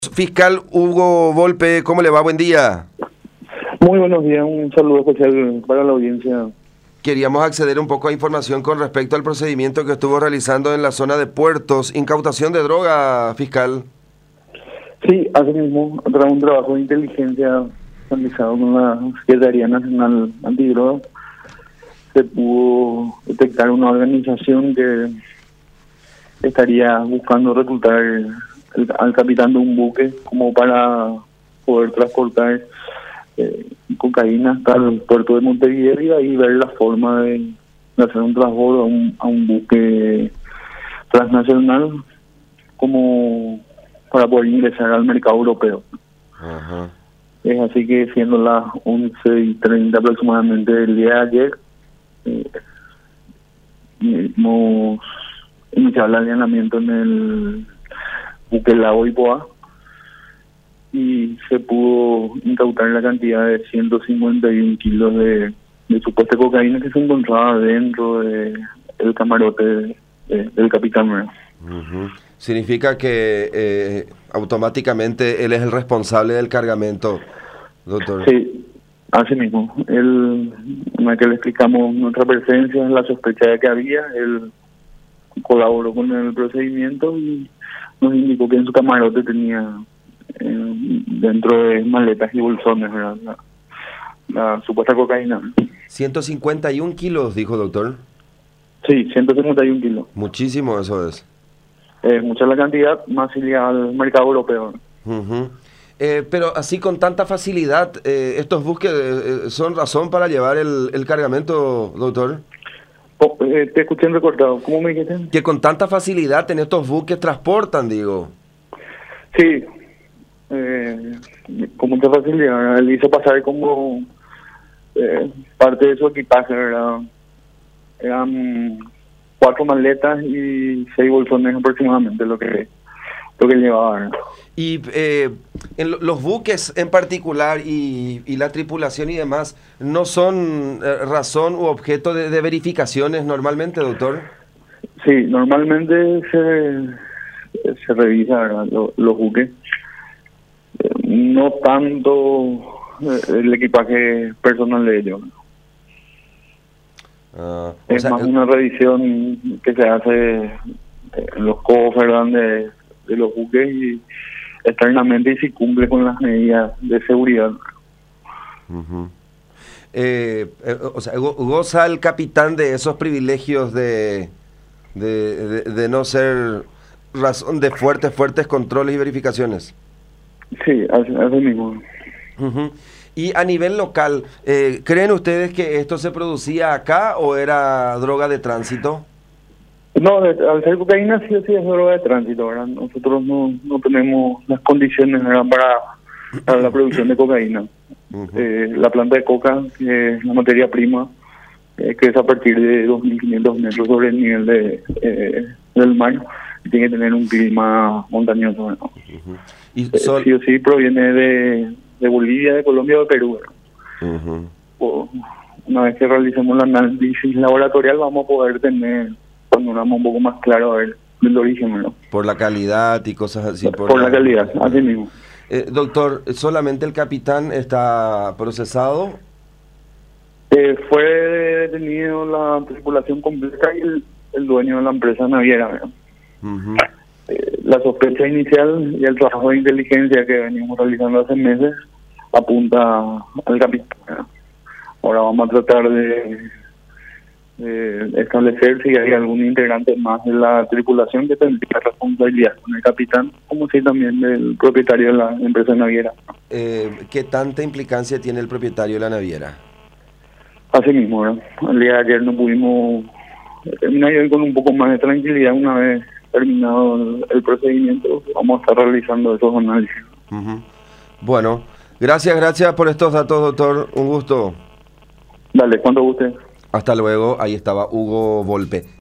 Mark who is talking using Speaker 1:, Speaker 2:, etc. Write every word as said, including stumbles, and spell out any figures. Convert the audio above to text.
Speaker 1: Fiscal Hugo Volpe, ¿cómo le va? Buen día.
Speaker 2: Muy buenos días, un saludo especial para la audiencia.
Speaker 1: Queríamos acceder un poco a información con respecto al procedimiento que estuvo realizando en la zona de Puertos, incautación de droga, fiscal.
Speaker 2: Sí, así mismo, tras un trabajo de inteligencia realizado con la Secretaría Nacional Antidroga, se pudo detectar una organización que estaría buscando reclutar el, al capitán de un buque como para poder transportar eh, cocaína hasta el puerto de Montevideo y ahí ver la forma de, de hacer un transbordo a un, a un buque transnacional como para poder ingresar al mercado europeo.
Speaker 1: Ajá.
Speaker 2: Es así que siendo las once y treinta aproximadamente del día de ayer, eh, hemos iniciado el allanamiento en el buque Lago Ipoa y se pudo incautar la cantidad de ciento cincuenta y un kilos de, de supuesta cocaína que se encontraba dentro de el camarote de, de, del capitán.
Speaker 1: Uh-huh. Significa que eh, automáticamente él es el responsable del cargamento, doctor.
Speaker 2: Sí, así mismo. Él, una vez que le explicamos nuestra presencia, la sospecha de que había, él colaboró con el procedimiento y nos indicó que en su camarote tenía eh, dentro de maletas y bolsones la, la, la supuesta cocaína.
Speaker 1: ciento cincuenta y un kilos, dijo doctor.
Speaker 2: Sí, ciento cincuenta y un kilos.
Speaker 1: Muchísimo eso es.
Speaker 2: Eh, mucha la cantidad, más iría al mercado europeo.
Speaker 1: Uh-huh. Eh, pero así con tanta facilidad, eh, ¿estos buques eh, son razón para llevar el, el cargamento, doctor?
Speaker 2: Oh, eh, te escuché en recortado, ¿cómo me dijiste?
Speaker 1: Que con tanta facilidad en estos buques transportan, digo.
Speaker 2: Sí, eh, con mucha facilidad. Él hizo pasar como eh, parte de su equipaje, ¿verdad? Eran cuatro maletas y seis bolsones aproximadamente lo que lo que llevaba, ¿verdad?
Speaker 1: Y eh, en lo- los buques en particular y, y la tripulación y demás, ¿no son eh, razón u objeto de, de verificaciones normalmente, doctor?
Speaker 2: Sí, normalmente se, se revisa, ¿verdad? Lo- los buques. Eh, no tanto eh, el equipaje personal de ellos.
Speaker 1: Ah, o
Speaker 2: Es
Speaker 1: sea,
Speaker 2: más
Speaker 1: el-
Speaker 2: una revisión que se hace en los cofres, ¿verdad? de, de los buques y externamente y si cumple con las medidas de seguridad.
Speaker 1: Ujú. Eh, eh, o sea, go- goza el capitán de esos privilegios de, de, de- de no ser razón de fuertes, fuertes controles y verificaciones.
Speaker 2: Sí, así, así mismo.
Speaker 1: Ujú. Y a nivel local, eh, ¿creen ustedes que esto se producía acá o era droga de tránsito?
Speaker 2: No, de- al ser cocaína sí o sí es droga de tránsito, ¿verdad? Nosotros no, no tenemos las condiciones, ¿verdad? para, para la producción de cocaína.
Speaker 1: Ujú.
Speaker 2: Eh, la planta de coca, que es la materia prima, eh, que es a partir de dos mil quinientos metros sobre el nivel de, eh, del mar, y tiene que tener un clima montañoso, ¿verdad?
Speaker 1: Ujú. Y
Speaker 2: Eh,
Speaker 1: sol-
Speaker 2: sí o sí proviene de, de Bolivia, de Colombia o de Perú, ¿verdad?
Speaker 1: Ujú.
Speaker 2: O, una vez que realicemos el análisis laboratorial vamos a poder tener panorama un poco más claro a ver del origen, ¿verdad?
Speaker 1: Por la calidad y cosas así.
Speaker 2: Por la calidad, así mismo.
Speaker 1: Eh, doctor, ¿solamente el capitán está procesado?
Speaker 2: Eh, fue detenido la tripulación completa y el, el dueño de la empresa naviera, ¿verdad?
Speaker 1: Ujú.
Speaker 2: Eh, la sospecha inicial y el trabajo de inteligencia que venimos realizando hace meses apunta al capitán, ¿verdad? Ahora vamos a tratar de, de establecer si hay algún integrante más de la tripulación que tendría responsabilidad con el capitán, como si también del propietario de la empresa naviera.
Speaker 1: Eh, ¿qué tanta implicancia tiene el propietario de la naviera?
Speaker 2: Así mismo, ¿verdad? El día de ayer no pudimos terminar y hoy con un poco más de tranquilidad una vez terminado el, el procedimiento. Vamos a estar realizando esos análisis.
Speaker 1: Ujú. Bueno, gracias, gracias por estos datos, doctor. Un gusto.
Speaker 2: Dale, cuando guste.
Speaker 1: Hasta luego. Ahí estaba Hugo Volpe.